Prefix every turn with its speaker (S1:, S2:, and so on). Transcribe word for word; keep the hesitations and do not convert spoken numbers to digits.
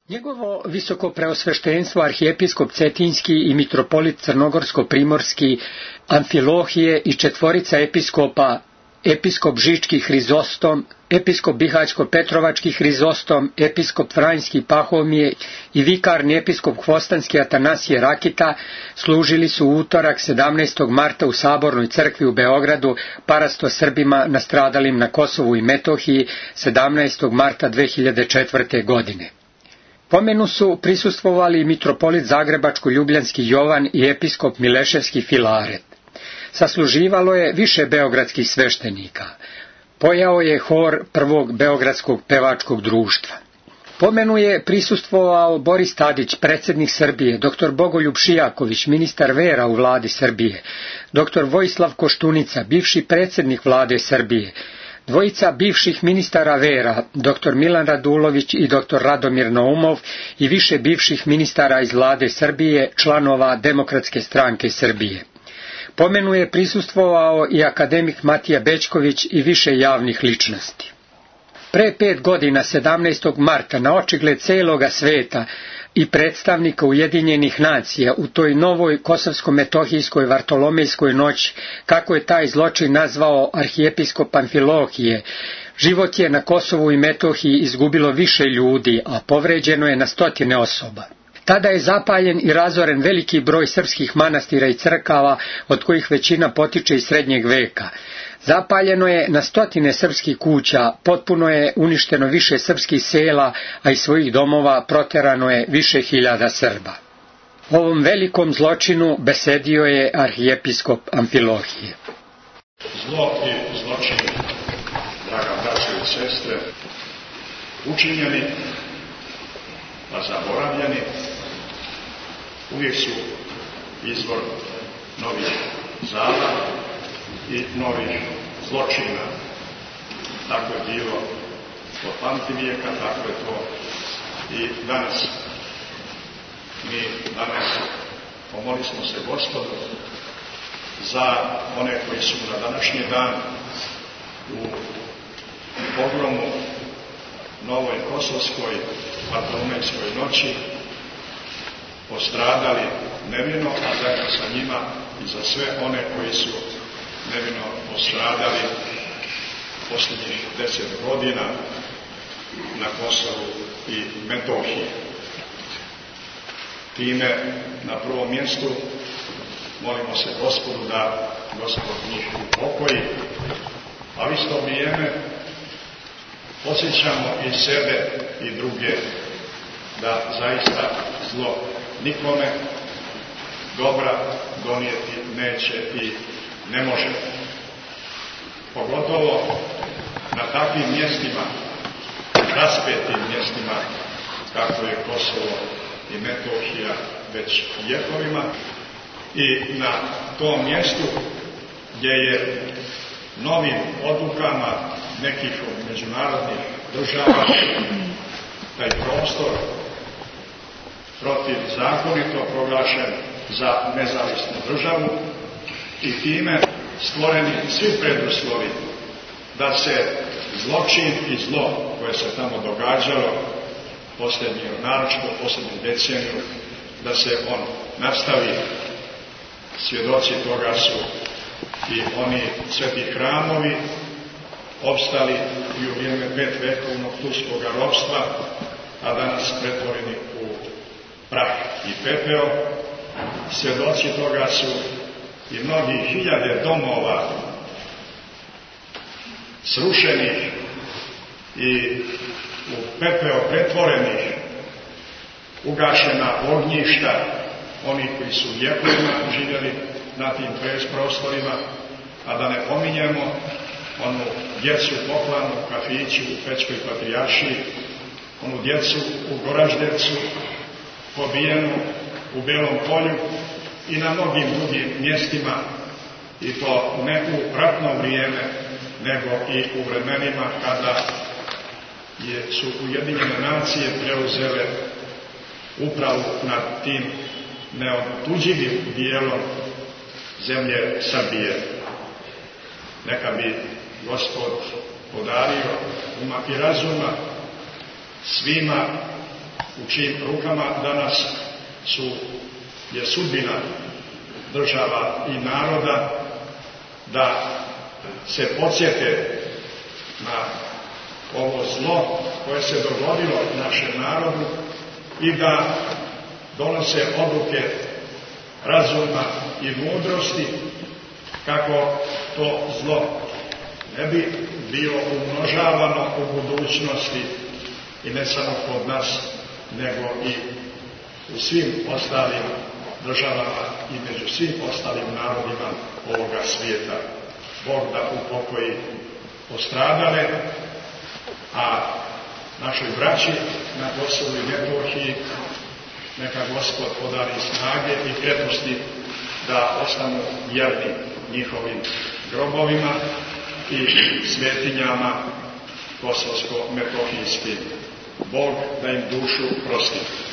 S1: Njegovo visoko preosveštenstvo arhijepiskop Cetinjski i mitropolit Crnogorsko-primorski Amfilohije i četvorica episkopa, episkop Žički Hrizostom, episkop Bihaćko-Petrovački Hrizostom, episkop Vranjski Pahomije i vikarni episkop Hvostanski Atanasije Rakita služili su u utorak sedamnaestog marta u Sabornoj crkvi u Beogradu parasto Srbima nastradalim na Kosovu i Metohiji sedamnaestog marta dve hiljade četvrte. godine. Pomenu su prisustvovali mitropolit Zagrebačko-Ljubljanski Jovan i episkop Mileševski Filaret. Sasluživalo je više beogradskih sveštenika. Pojao je hor prvog beogradskog pevačkog društva. Pomenu je prisustvovao Boris Tadić, predsjednik Srbije, doktor Bogoljub Šijaković, ministar vera u vladi Srbije, doktor Vojislav Koštunica, bivši predsjednik vlade Srbije, dvojica bivših ministara vera, doktor Milan Radulović i doktor Radomir Naumov i više bivših ministara iz vlade Srbije, članova Demokratske stranke Srbije. Pomenu je prisustvovao i akademik Matija Bećković i više javnih ličnosti. Pre pet godina, sedamnaestog marta, na očigled celoga sveta i predstavnika Ujedinjenih nacija u toj novoj kosovsko-metohijskoj vartolomejskoj noći, kako je taj zločin nazvao arhijepiskop Amfilohije, život je na Kosovu i Metohiji izgubilo više ljudi, a povređeno je na stotine osoba. Tada je zapaljen i razoren veliki broj srpskih manastira i crkava, od kojih većina potiče iz srednjeg veka. Zapaljeno je na stotine srpskih kuća, potpuno je uništeno više srpskih sela, a iz svojih domova proterano je više hiljada Srba. O ovom velikom zločinu besedio je arhijepiskop Amfilohije.
S2: Zlo i zločin, draga braćo i sestre, učinjeni, a zaboravljeni, uvijek su izvor novih zala i novih zločina. Tako je bilo od pamtivijeka, tako je to i danas. Mi danas pomolili smo se Gospodu za one koji su na današnji dan u pogromu Novoj Kosovskoj vartolomejskoj noći postradali nevino, a zajedno sa njima i za sve one koji su nevino postradali posljednjih deset godina na Kosovu i Metohiji. Time na prvom mjestu molimo se Gospodu da Gospod njih upokoji, a u isto vrijeme podsjećamo i sebe i druge da zaista zlo nikome dobra donijeti neće i ne može. Pogotovo na takvim mjestima, raspetim mjestima, kako je Kosovo i Metohija već vjekovima, i na tom mjestu gdje je novim odlukama nekih od međunarodnih država taj prostor protivzakonito proglašen za nezavisnu državu i time stvoreni svi preduslovi da se zločin i zlo koje se tamo događalo posljednji, naročito posljednju deceniju, da se on nastavi. Svjedoci toga su i oni sveti hramovi opstali i u vrijeme petvekovnog turskog ropstva, a danas pretvoreni u prah i pepeo. Svjedoci toga su i mnogi hiljade domova srušenih i u pepeo pretvorenih, ugašena ognjišta oni koji su vjekovima živjeli na tim prostorima, a da ne pominjemo onu djecu poklanu u kafiću u Pećkoj Patrijaršiji, onu djecu u Goraždevcu, pobijenu u Belom polju i na mnogim drugim mjestima, i to ne u ratno vrijeme, nego i u vremenima kada je, su Ujedinjene nacije preuzele upravu nad tim neotuđivim dijelom zemlje Srbije. Neka bi Gospod podario uma i razuma svima u čijim rukama danas su, je sudbina država i naroda, da se podsjete na ovo zlo koje se dogodilo našem narodu i da donose odluke razuma i mudrosti kako to zlo ne bi bilo umnožavano u budućnosti i ne samo kod nas, nego i u svim ostalim državama i među svim ostalim narodima ovoga svijeta. Bog da upokoji postradale, a našoj braći na Kosovu i Metohiji neka Gospod podari snage i krepnosti da ostanu vjerni njihovim grobovima i svetinjama kosovsko-metohijskim. Bog da im dušu prosti.